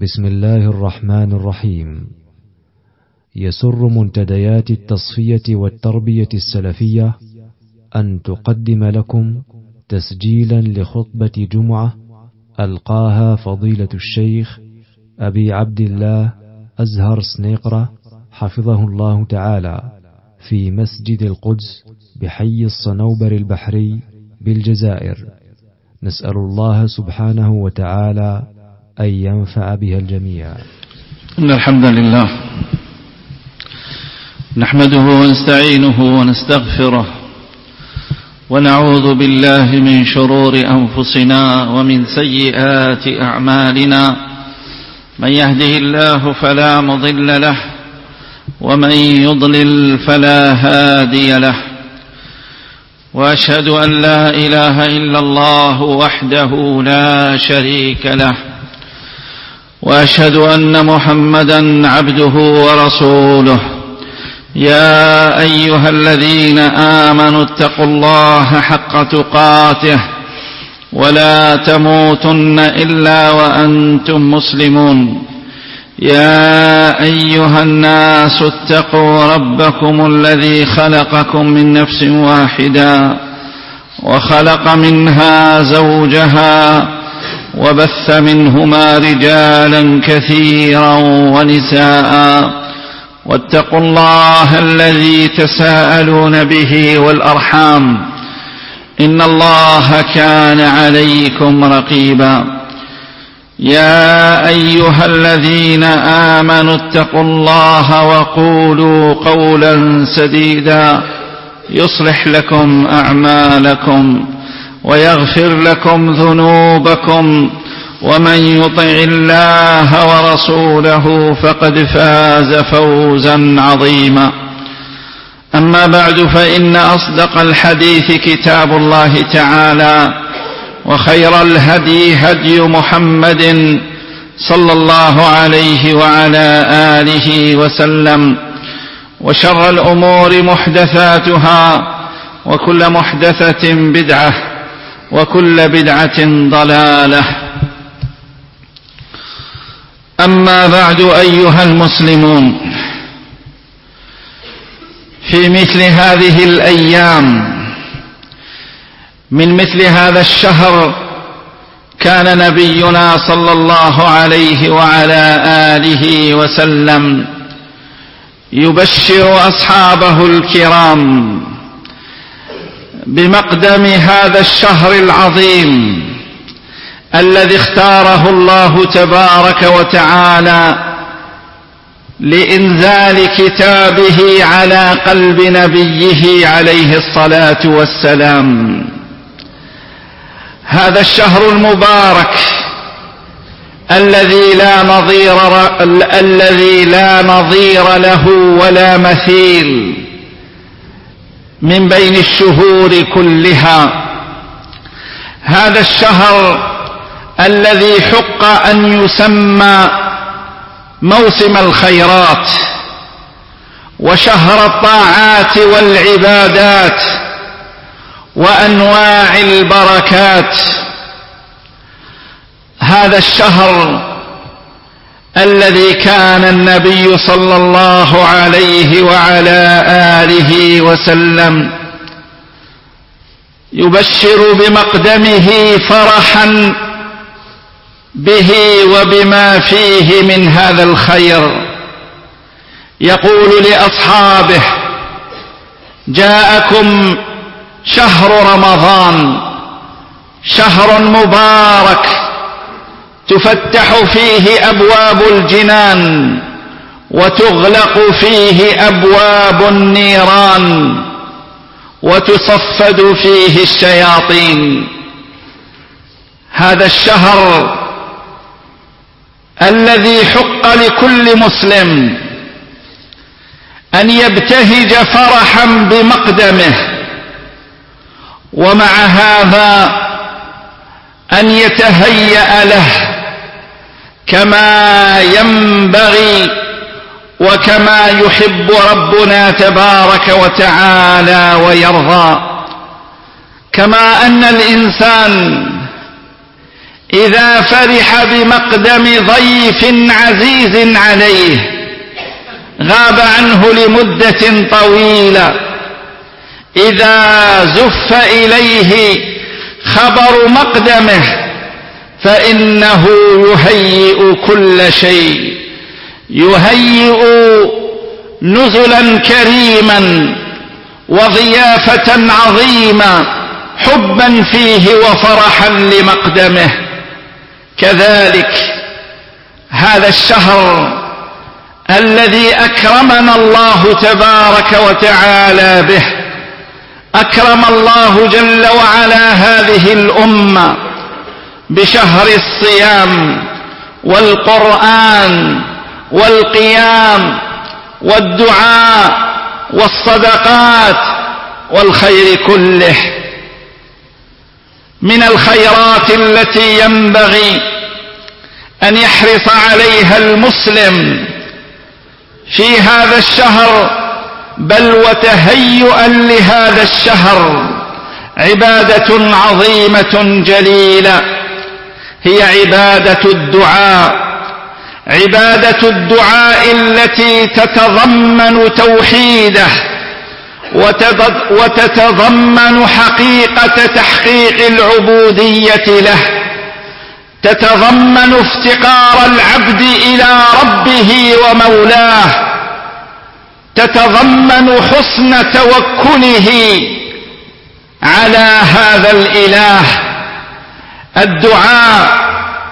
بسم الله الرحمن الرحيم. يسر منتديات التصفية والتربية السلفية أن تقدم لكم تسجيلا لخطبة جمعة ألقاها فضيلة الشيخ أبي عبد الله أزهر سنيقرة حفظه الله تعالى في مسجد القدس بحي الصنوبر البحري بالجزائر. نسأل الله سبحانه وتعالى أن ينفع بها الجميع. إن الحمد لله نحمده ونستعينه ونستغفره ونعوذ بالله من شرور أنفسنا ومن سيئات أعمالنا. من يهده الله فلا مضل له ومن يضلل فلا هادي له، وأشهد أن لا إله إلا الله وحده لا شريك له، وأشهد أن محمدا عبده ورسوله. يا أيها الذين آمنوا اتقوا الله حق تقاته ولا تموتن إلا وأنتم مسلمون. يا أيها الناس اتقوا ربكم الذي خلقكم من نفس واحدة وخلق منها زوجها وبث منهما رجالا كثيرا ونساء، واتقوا الله الذي تساءلون به والأرحام إن الله كان عليكم رقيبا. يا أيها الذين آمنوا اتقوا الله وقولوا قولا سديدا يصلح لكم أعمالكم ويغفر لكم ذنوبكم، ومن يطع الله ورسوله فقد فاز فوزا عظيما. أما بعد، فإن أصدق الحديث كتاب الله تعالى، وخير الهدي هدي محمد صلى الله عليه وعلى آله وسلم، وشر الأمور محدثاتها، وكل محدثة بدعة، وكل بدعة ضلالة. أما بعد أيها المسلمون، في مثل هذه الأيام من مثل هذا الشهر كان نبينا صلى الله عليه وعلى آله وسلم يبشر أصحابه الكرام بمقدم هذا الشهر العظيم الذي اختاره الله تبارك وتعالى لإنزال كتابه على قلب نبيه عليه الصلاة والسلام. هذا الشهر المبارك الذي لا نظير له ولا مثيل من بين الشهور كلها. هذا الشهر الذي حق أن يسمى موسم الخيرات وشهر الطاعات والعبادات وأنواع البركات. هذا الشهر الذي كان النبي صلى الله عليه وعلى آله وسلم يبشر بمقدمه فرحا به وبما فيه من هذا الخير. يقول لأصحابه: جاءكم شهر رمضان، شهر مبارك تفتح فيه أبواب الجنان وتغلق فيه أبواب النيران وتصفد فيه الشياطين. هذا الشهر الذي حق لكل مسلم أن يبتهج فرحا بمقدمه، ومع هذا أن يتهيأ له كما ينبغي وكما يحب ربنا تبارك وتعالى ويرضى. كما أن الإنسان إذا فرح بمقدم ضيف عزيز عليه غاب عنه لمدة طويلة، إذا زف إليه خبر مقدمه فإنه يهيئ كل شيء، يهيئ نزلا كريما وضيافة عظيمة حبا فيه وفرحا لمقدمه. كذلك هذا الشهر الذي أكرمنا الله تبارك وتعالى به، أكرم الله جل وعلا هذه الأمة بشهر الصيام والقرآن والقيام والدعاء والصدقات والخير كله. من الخيرات التي ينبغي أن يحرص عليها المسلم في هذا الشهر بل وتهيئا لهذا الشهر عبادة عظيمة جليلة، هي عبادة الدعاء، عبادة الدعاء التي تتضمن توحيده وتتضمن حقيقة تحقيق العبودية له، تتضمن افتقار العبد إلى ربه ومولاه، تتضمن حسن توكله على هذا الإله. الدعاء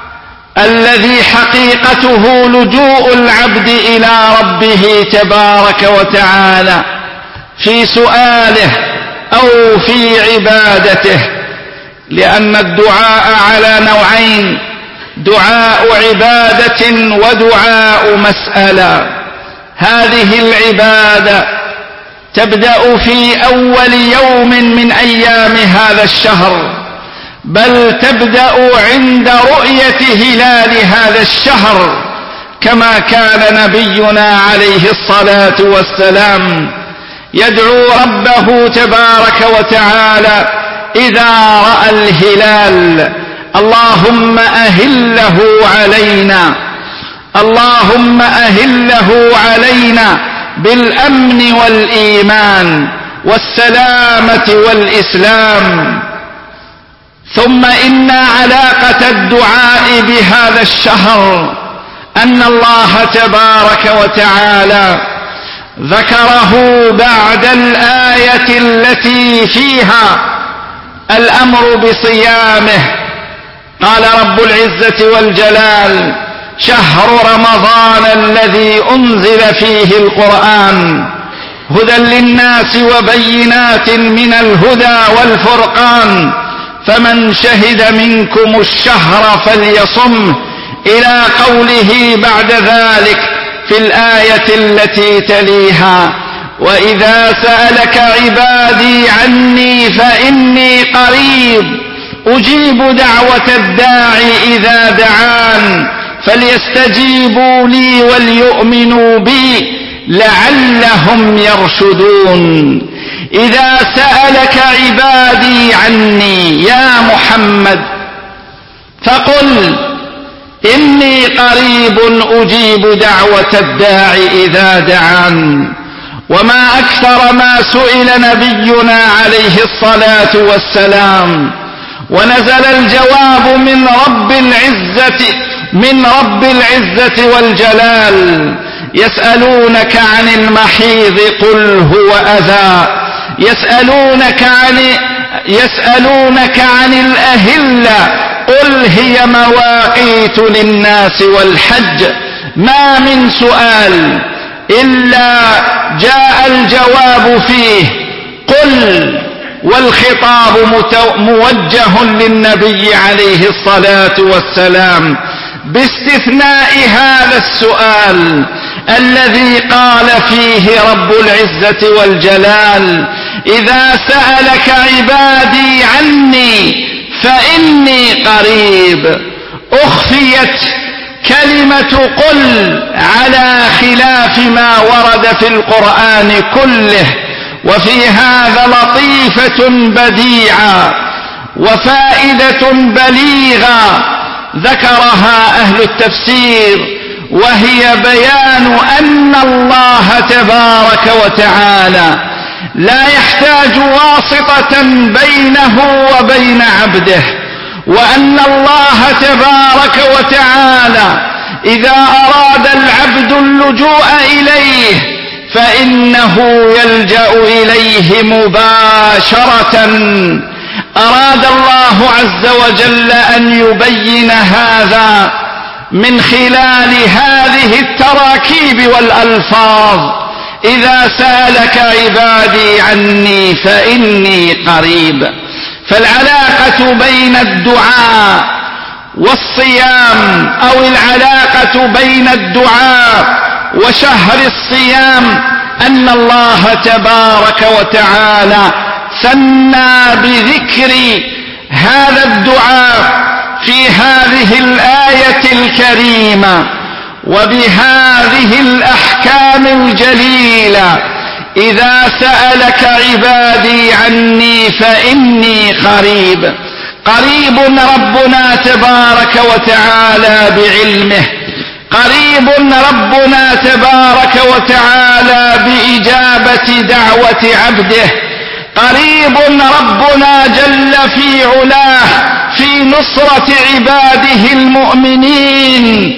الذي حقيقته لجوء العبد إلى ربه تبارك وتعالى في سؤاله أو في عبادته، لأن الدعاء على نوعين: دعاء عبادة ودعاء مسألة. هذه العبادة تبدأ في أول يوم من أيام هذا الشهر، بل تبدأ عند رؤية هلال هذا الشهر، كما كان نبينا عليه الصلاة والسلام يدعو ربه تبارك وتعالى إذا رأى الهلال: اللهم أهله علينا، اللهم أهله علينا بالأمن والإيمان والسلامة والإسلام. ثم إن علاقة الدعاء بهذا الشهر أن الله تبارك وتعالى ذكره بعد الآية التي فيها الأمر بصيامه. قال رب العزة والجلال: شهر رمضان الذي أنزل فيه القرآن هدى للناس وبينات من الهدى والفرقان فمن شهد منكم الشهر فليصمه، إلى قوله بعد ذلك في الآية التي تليها: وإذا سألك عبادي عني فإني قريب أجيب دعوة الداعي إذا دعان فليستجيبوا لي وليؤمنوا بي لعلهم يرشدون. إذا سألك عبادي عني يا محمد فقل إني قريب أجيب دعوة الداعي إذا دعان. وما أكثر ما سئل نبينا عليه الصلاة والسلام ونزل الجواب من رب العزة والجلال: يسألونك عن المحيض قل هو أذى، يسألونك عن الأهلة قل هي مواقيت للناس والحج. ما من سؤال إلا جاء الجواب فيه قل، والخطاب موجه للنبي عليه الصلاة والسلام باستثناء هذا السؤال الذي قال فيه رب العزة والجلال: إذا سألك عبادي عني فإني قريب. أخفيت كلمة قل على خلاف ما ورد في القرآن كله، وفي هذا لطيفة بديعة وفائدة بليغة ذكرها أهل التفسير، وهي بيان أن الله تبارك وتعالى لا يحتاج واسطة بينه وبين عبده، وأن الله تبارك وتعالى إذا أراد العبد اللجوء إليه فإنه يلجأ إليه مباشرة. أراد الله عز وجل أن يبين هذا من خلال هذه التراكيب والألفاظ: إذا سألك عبادي عني فإني قريب. فالعلاقة بين الدعاء والصيام، أو العلاقة بين الدعاء وشهر الصيام، أن الله تبارك وتعالى ثنى بذكر هذا الدعاء في هذه الآية الكريمة وبهذه الأحكام الجليلة: إذا سألك عبادي عني فإني قريب. قريب ربنا تبارك وتعالى بعلمه، قريب ربنا تبارك وتعالى بإجابة دعوة عبده، قريب ربنا جل في علاه في نصرة عباده المؤمنين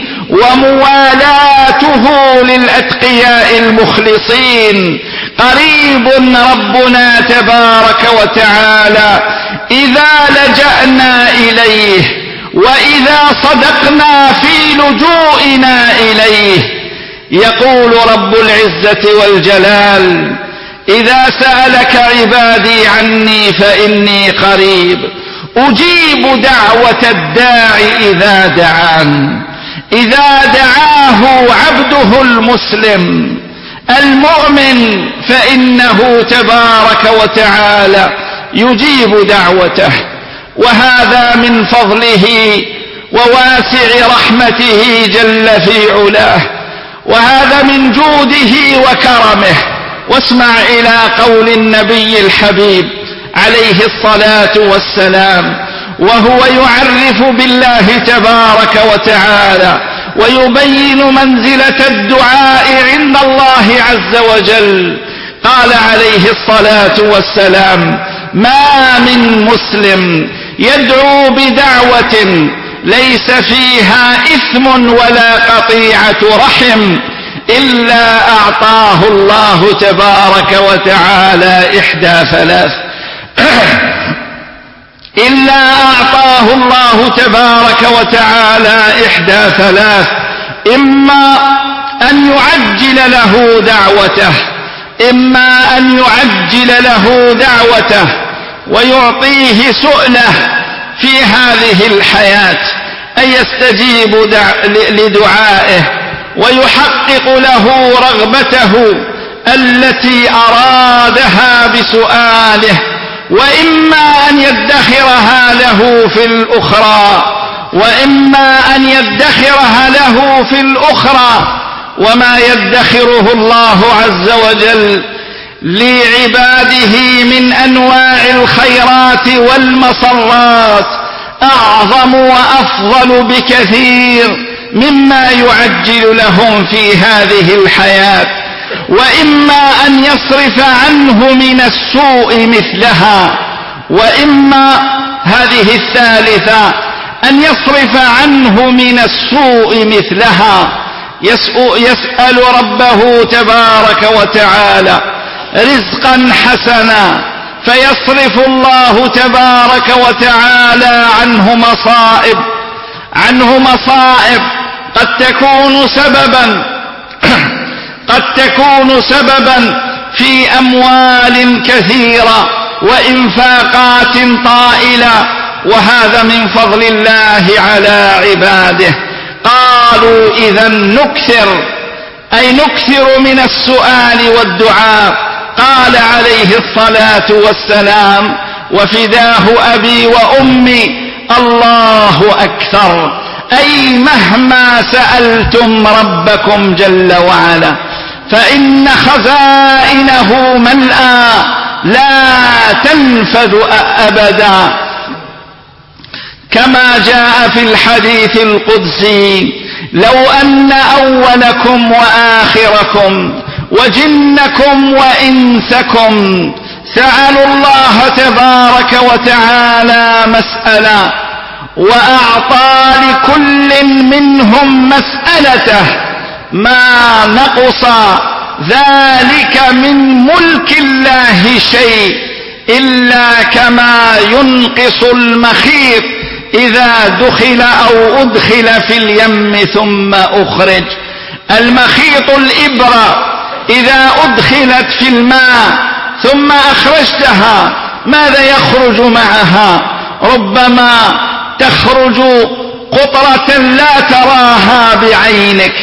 وموالاته للأتقياء المخلصين. قريب ربنا تبارك وتعالى إذا لجأنا إليه وإذا صدقنا في لجوئنا إليه. يقول رب العزة والجلال: إذا سألك عبادي عني فإني قريب أجيب دعوة الداع إذا دعان. إذا دعاه عبده المسلم المؤمن فإنه تبارك وتعالى يجيب دعوته، وهذا من فضله وواسع رحمته جل في علاه، وهذا من جوده وكرمه. واسمع إلى قول النبي الحبيب عليه الصلاة والسلام وهو يعرف بالله تبارك وتعالى ويبين منزلة الدعاء عند الله عز وجل. قال عليه الصلاة والسلام: ما من مسلم يدعو بدعوة ليس فيها إثم ولا قطيعة رحم إلا أعطاه الله تبارك وتعالى إحدى ثلاث إلا أعطاه الله تبارك وتعالى إحدى ثلاث: إما أن يعجل له دعوته، إما أن يعجل له دعوته ويعطيه سؤله في هذه الحياة، أن يستجيب لدعائه ويحقق له رغبته التي أرادها بسؤاله، وإما أن يدخرها له في الأخرى، وإما أن يدخرها له في الأخرى. وما يدخره الله عز وجل لعباده من أنواع الخيرات والمسرات أعظم وأفضل بكثير مما يعجل لهم في هذه الحياة. وإما أن يصرف عنه من السوء مثلها، وإما هذه الثالثة أن يصرف عنه من السوء مثلها. يسأل ربه تبارك وتعالى رزقا حسنا فيصرف الله تبارك وتعالى عنه مصائب قد تكون سببا في أموال كثيرة وإنفاقات طائلة، وهذا من فضل الله على عباده. قالوا إذا نكثر من السؤال والدعاء. قال عليه الصلاة والسلام: وفداه أبي وأمي الله أكثر، أي مهما سألتم ربكم جل وعلا فإن خزائنه ملأى لا تنفذ أبدا. كما جاء في الحديث القدسي: لو أن أولكم وآخركم وجنكم وإنسكم سألوا الله تبارك وتعالى مسألة وأعطى لكل منهم مسألته ما نقص ذلك من ملك الله شيء إلا كما ينقص المخيط إذا دخل أو أدخل في اليم ثم أخرج. المخيط الإبرة إذا أدخلت في الماء ثم أخرجتها ماذا يخرج معها؟ ربما تخرج قطرة لا تراها بعينك.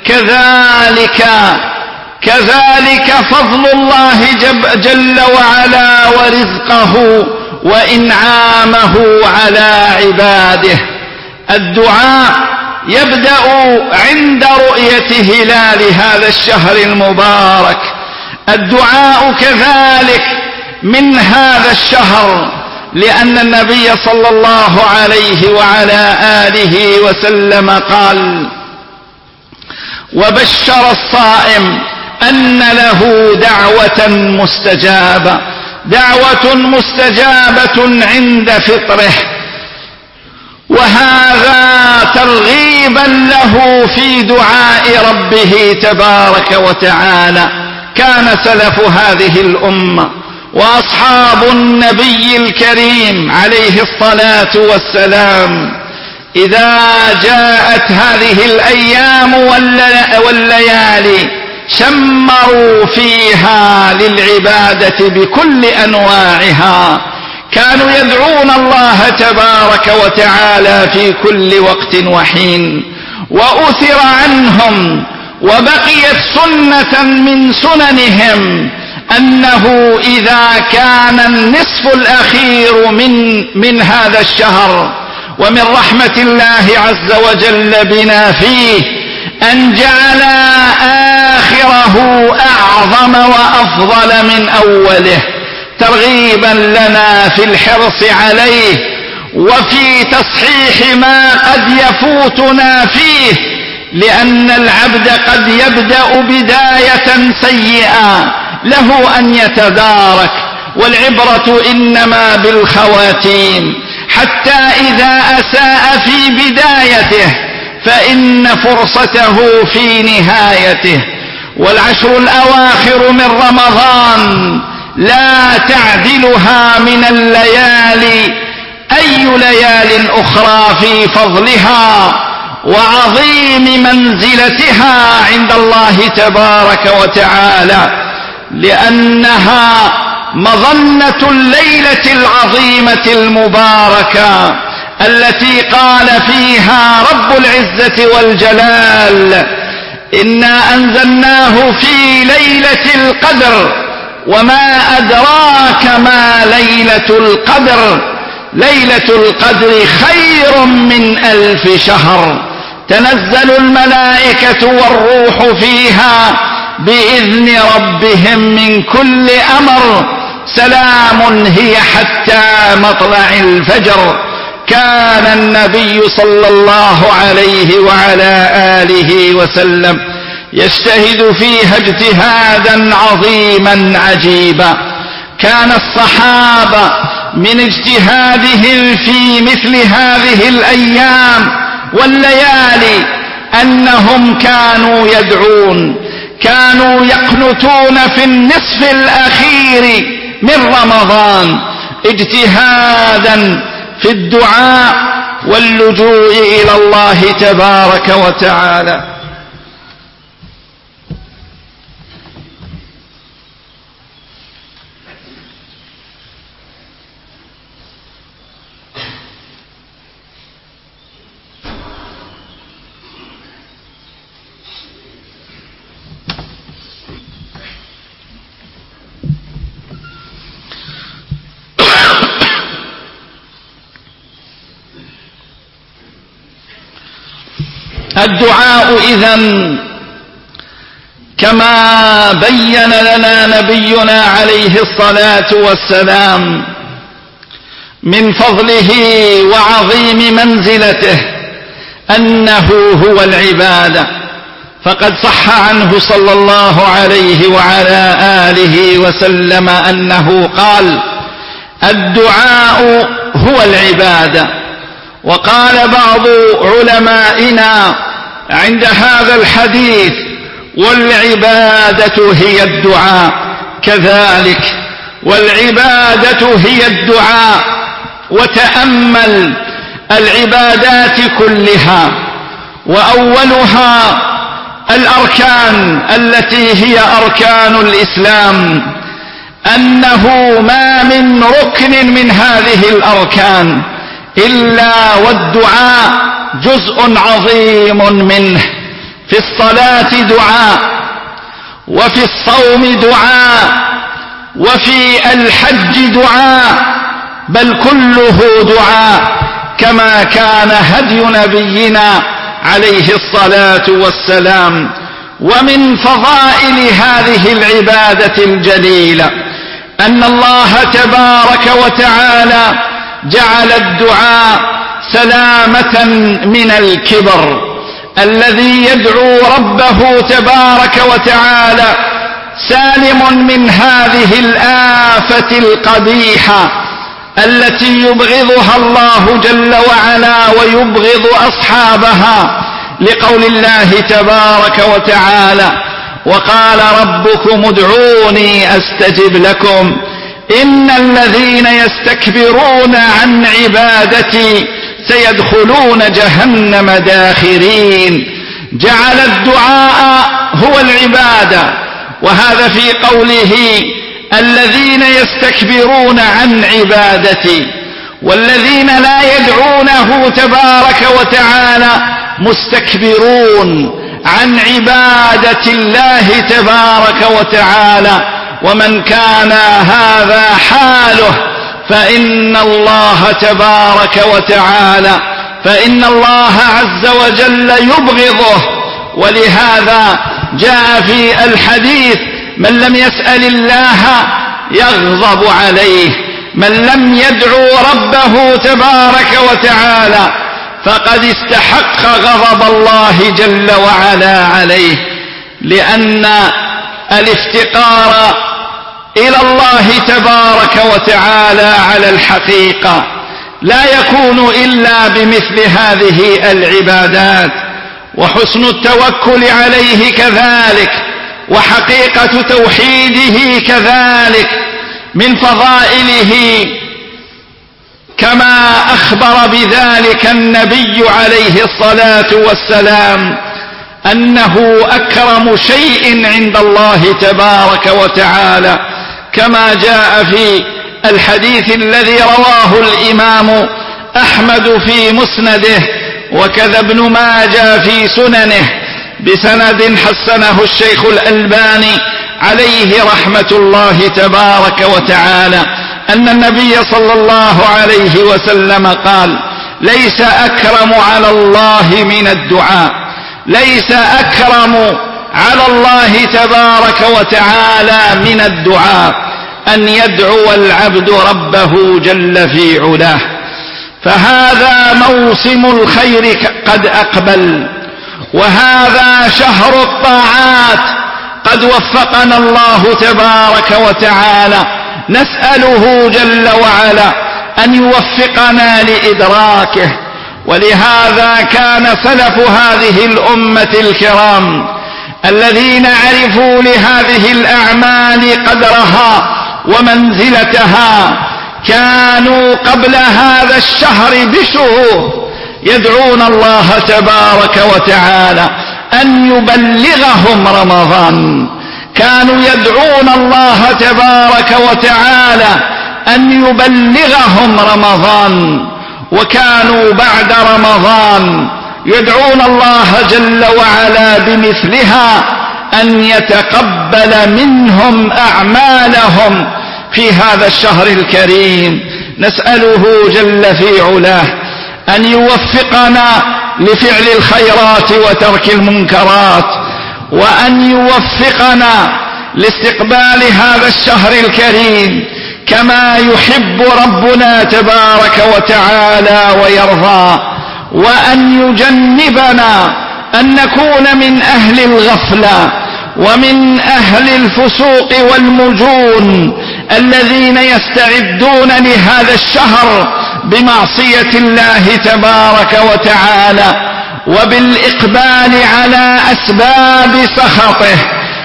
كذلك فضل الله جل وعلا ورزقه وإنعامه على عباده. الدعاء يبدأ عند رؤية هلال هذا الشهر المبارك. الدعاء كذلك من هذا الشهر، لأن النبي صلى الله عليه وعلى آله وسلم قال: وبشر الصائم أن له دعوة مستجابة عند فطره، وهذا ترغيبا له في دعاء ربه تبارك وتعالى. كان سلف هذه الأمة وأصحاب النبي الكريم عليه الصلاة والسلام إذا جاءت هذه الأيام والليالي شمروا فيها للعبادة بكل أنواعها. كانوا يدعون الله تبارك وتعالى في كل وقت وحين. وأثر عنهم وبقيت سنة من سننهم أنه إذا كان النصف الأخير من هذا الشهر، ومن رحمة الله عز وجل بنا فيه أن جعل آخره أعظم وأفضل من أوله، ترغيبا لنا في الحرص عليه وفي تصحيح ما قد يفوتنا فيه، لأن العبد قد يبدأ بداية سيئة له أن يتدارك، والعبرة إنما بالخواتيم، حتى إذا أساء في بدايته فإن فرصته في نهايته. والعشر الأواخر من رمضان لا تعدلها من الليالي أي ليال أخرى في فضلها وعظيم منزلتها عند الله تبارك وتعالى، لأنها مظنة الليلة العظيمة المباركة التي قال فيها رب العزة والجلال: إنا أنزلناه في ليلة القدر وما أدراك ما ليلة القدر، ليلة القدر خير من 1000 شهر، تنزل الملائكة والروح فيها بإذن ربهم من كل أمر، سلام هي حتى مطلع الفجر. كان النبي صلى الله عليه وعلى آله وسلم يجتهد فيها اجتهادا عظيما عجيبا. كان الصحابة من اجتهادهم في مثل هذه الأيام والليالي أنهم كانوا يدعون، كانوا يقنتون في النصف الأخير من رمضان اجتهادا في الدعاء واللجوء إلى الله تبارك وتعالى. الدعاء إذن كما بين لنا نبينا عليه الصلاة والسلام من فضله وعظيم منزلته أنه هو العبادة، فقد صح عنه صلى الله عليه وعلى آله وسلم أنه قال: الدعاء هو العبادة. وقال بعض علمائنا عند هذا الحديث: والعبادة هي الدعاء. كذلك والعبادة هي الدعاء. وتأمل العبادات كلها، وأولها الأركان التي هي أركان الإسلام، أنه ما من ركن من هذه الأركان إلا والدعاء جزء عظيم منه. في الصلاة دعاء، وفي الصوم دعاء، وفي الحج دعاء، بل كله دعاء، كما كان هدي نبينا عليه الصلاة والسلام. ومن فضائل هذه العبادة الجليلة أن الله تبارك وتعالى جعل الدعاء سلامة من الكبر. الذي يدعو ربه تبارك وتعالى سالم من هذه الآفة القبيحة التي يبغضها الله جل وعلا ويبغض أصحابها، لقول الله تبارك وتعالى: وقال ربكم ادعوني أستجب لكم إن الذين يستكبرون عن عبادتي سيدخلون جهنم داخرين. جعل الدعاء هو العبادة، وهذا في قوله: الذين يستكبرون عن عبادتي، والذين لا يدعونه تبارك وتعالى مستكبرون عن عبادة الله تبارك وتعالى. ومن كان هذا حاله فإن الله تبارك وتعالى فإن الله عز وجل يبغضه. ولهذا جاء في الحديث: من لم يسأل الله يغضب عليه، من لم يدعو ربه تبارك وتعالى فقد استحق غضب الله جل وعلا عليه. لأن الافتقار إلى الله تبارك وتعالى على الحقيقة لا يكون إلا بمثل هذه العبادات، وحسن التوكل عليه كذلك، وحقيقة توحيده كذلك. من فضائله كما أخبر بذلك النبي عليه الصلاة والسلام أنه أكرم شيء عند الله تبارك وتعالى، كما جاء في الحديث الذي رواه الإمام أحمد في مسنده، وكذا ابن ماجه في سننه، بسند حسنه الشيخ الألباني عليه رحمة الله تبارك وتعالى، أن النبي صلى الله عليه وسلم قال: ليس أكرم على الله من الدعاء، ليس أكرم على الله تبارك وتعالى من الدعاء أن يدعو العبد ربه جل في علاه. فهذا موسم الخير قد أقبل، وهذا شهر الطاعات قد وفقنا الله تبارك وتعالى. نسأله جل وعلا أن يوفقنا لإدراكه. ولهذا كان سلف هذه الأمة الكرام الذين عرفوا لهذه الأعمال قدرها ومنزلتها كانوا قبل هذا الشهر بشهور يدعون الله تبارك وتعالى أن يبلغهم رمضان. كانوا يدعون الله تبارك وتعالى أن يبلغهم رمضان، وكانوا بعد رمضان يدعون الله جل وعلا بمثلها أن يتقبل منهم أعمالهم في هذا الشهر الكريم. نسأله جل في علاه أن يوفقنا لفعل الخيرات وترك المنكرات، وأن يوفقنا لاستقبال هذا الشهر الكريم كما يحب ربنا تبارك وتعالى ويرضى، وأن يجنبنا أن نكون من أهل الغفلة ومن أهل الفسوق والمجون الذين يستعدون لهذا الشهر بمعصية الله تبارك وتعالى وبالإقبال على أسباب سخطه،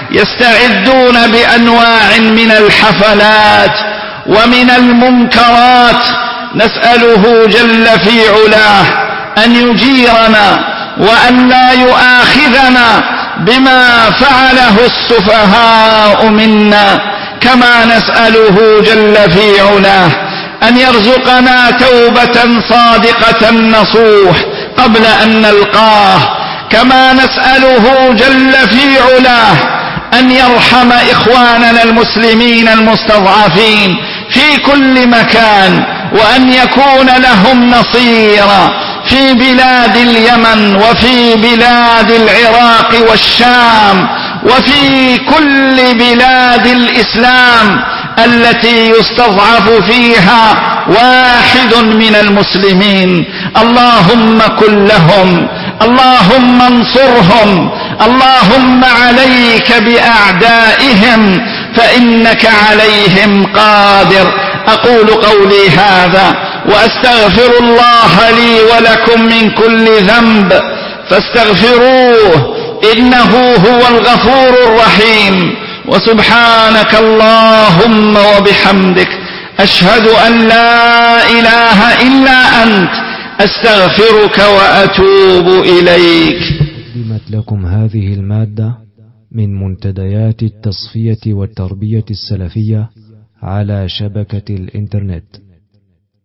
يستعدون بأنواع من الحفلات ومن المنكرات. نسأله جل في علاه أن يجيرنا وأن لا يؤاخذنا بما فعله السفهاء منا، كما نسأله جل في علاه أن يرزقنا توبة صادقة نصوح قبل أن نلقاه، كما نسأله جل في علاه أن يرحم إخواننا المسلمين المستضعفين في كل مكان، وأن يكون لهم نصيرا في بلاد اليمن وفي بلاد العراق والشام وفي كل بلاد الإسلام التي يستضعف فيها واحد من المسلمين. اللهم كن لهم، اللهم انصرهم، اللهم عليك بأعدائهم فإنك عليهم قادر. أقول قولي هذا وأستغفر الله لي ولكم من كل ذنب فاستغفروه إنه هو الغفور الرحيم. وسبحانك اللهم وبحمدك أشهد أن لا إله إلا أنت أستغفرك وأتوب إليك. قدمت لكم هذه المادة من منتديات التصفية والتربية السلفية على شبكة الإنترنت.